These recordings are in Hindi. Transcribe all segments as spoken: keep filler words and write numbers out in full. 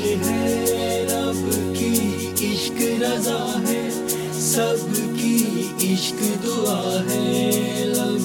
है रब की इश्क रजा है, सबकी इश्क दुआ है। लब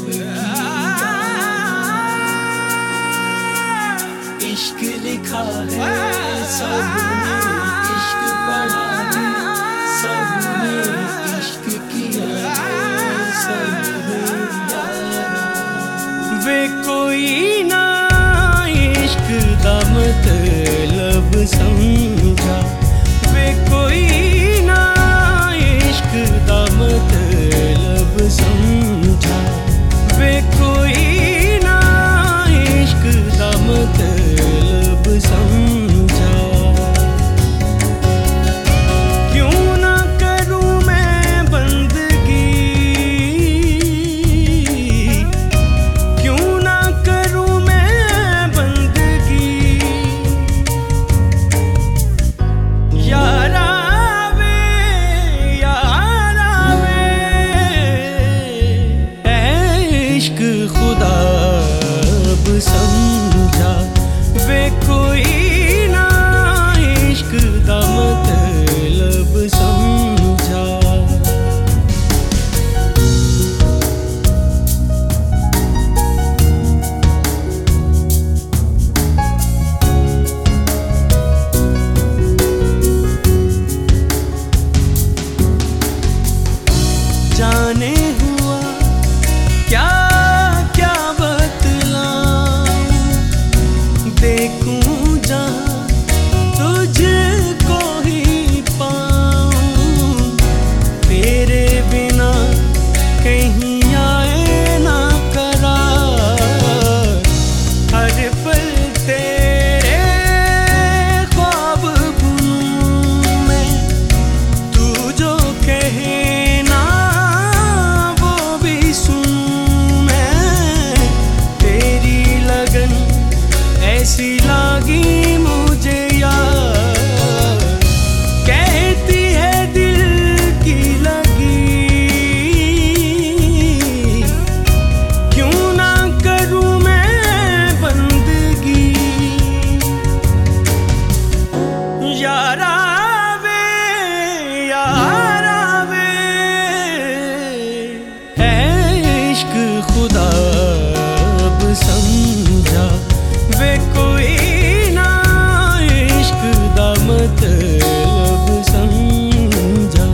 की इश्क लिखा है, सबने इश्क पढ़ा है, सबने इश्क किया है, सबने यारा। वे कोई ना इश्क दा मतलब समझा, वे कोई ना इश्क दा मतलब समझा, वे कोई ना इश्क दा मतलब समझा। क्यों ना करूं मैं बंदगी, क्यों ना करूं मैं बंदगी, यारा वे यारा वे। ऐ इश्क खुदा अब समझा, वे कोई ना इश्क दा मतलब समझा। जाने हुआ क्या क्या बतलाऊं, देखूं जहां तुझको ही पाऊं, तेरे बिना कहीं आए ना करार। हर पल तेरे ख्वाब बुनूं मैं, तू जो कहे ना वो भी सुनूं मैं। तेरी लगन ऐसी लागी मुझे यार, कहती है दिल की लगी। क्यों ना करूं मैं बंदगी, यारा वे यारा वे। है इश्क खुदा अब समझा, वे कोई ना इश्क दा मतलब समझा।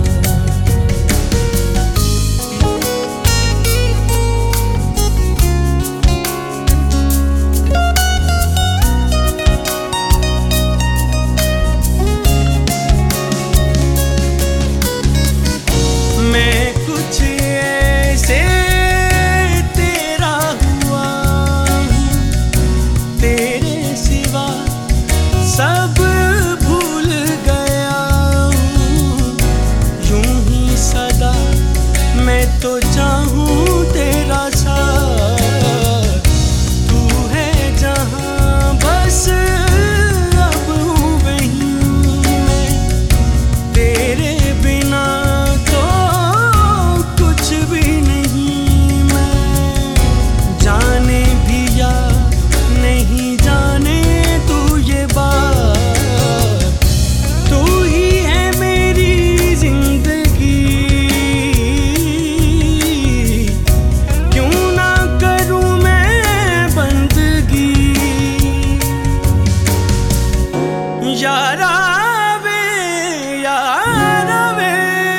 मैं कुछ ऐसे तेरा हुआ हूँ, तेरे सिवा सब भूल गया हूँ। यूं ही सदा मैं तो चाहूँ तेरा साथ, तू है जहाँ बस अब हूँ वहीं मैं। तेरे बिना तो कुछ भी नहीं मैं, जाने भी या नहीं जाने तू ये बात। तू ही है मेरी जिंदगी, क्यों ना करूं मैं बंदगी, यारा वे यारा वे।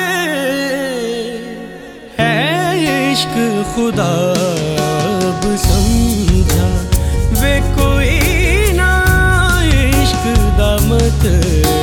है इश्क खुदा अब समझा, वे कोई ना इश्क दा मतलब